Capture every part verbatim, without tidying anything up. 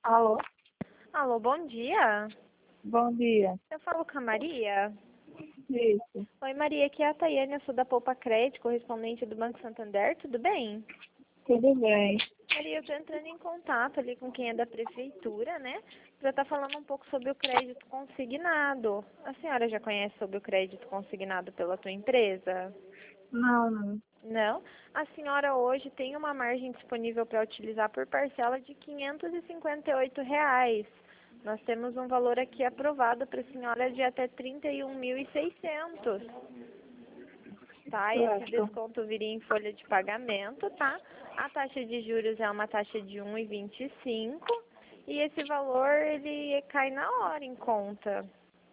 Alô? Alô, bom dia. Bom dia. Eu falo com a Maria. Isso. Oi, Maria, aqui é a Tayane, eu sou da Poupa Crédito, correspondente do Banco Santander, tudo bem? Tudo bem. Maria, eu estou entrando em contato ali com quem é da prefeitura, né? Para estar falando um pouco sobre o crédito consignado. A senhora já conhece sobre o crédito consignado pela tua empresa? Não, não. Não? A senhora hoje tem uma margem disponível para utilizar por parcela de quinhentos e cinquenta e oito reais. Nós temos um valor aqui aprovado para a senhora de até trinta e um mil e seiscentos. Tá? Esse Certo. desconto viria em folha de pagamento, tá? A taxa de juros é uma taxa de um vírgula vinte e cinco e esse valor ele cai na hora em conta.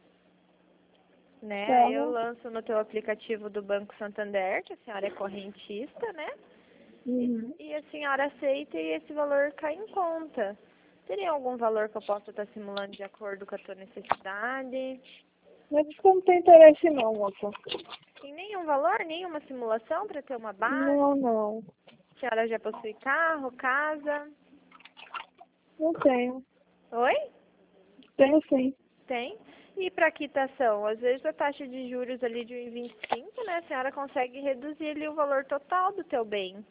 Né? Aí eu Certo. lanço no teu aplicativo do Banco Santander, que a senhora é correntista, né? Uhum. E, e a senhora aceita e esse valor cai em conta. Teria algum valor que eu possa estar simulando de acordo com a tua necessidade? Mas isso não tem interesse não, moça. Tem nenhum valor, nenhuma simulação para ter uma base? Não, não. A senhora já possui carro, casa? Não tenho. Oi? Tenho sim. Tem. E para quitação? Às vezes a taxa de juros ali de um vírgula vinte e cinco, né? A senhora consegue reduzir ali o valor total do teu bem.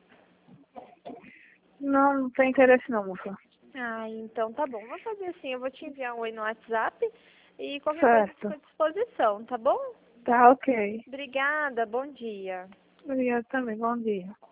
Não, não tem interesse não, moça. Ah, então tá bom. Vou fazer assim, eu vou te enviar um oi no WhatsApp e qualquer coisa Certo. fica à disposição, tá bom? Tá ok. Obrigada, bom dia. Obrigada também. Bom dia.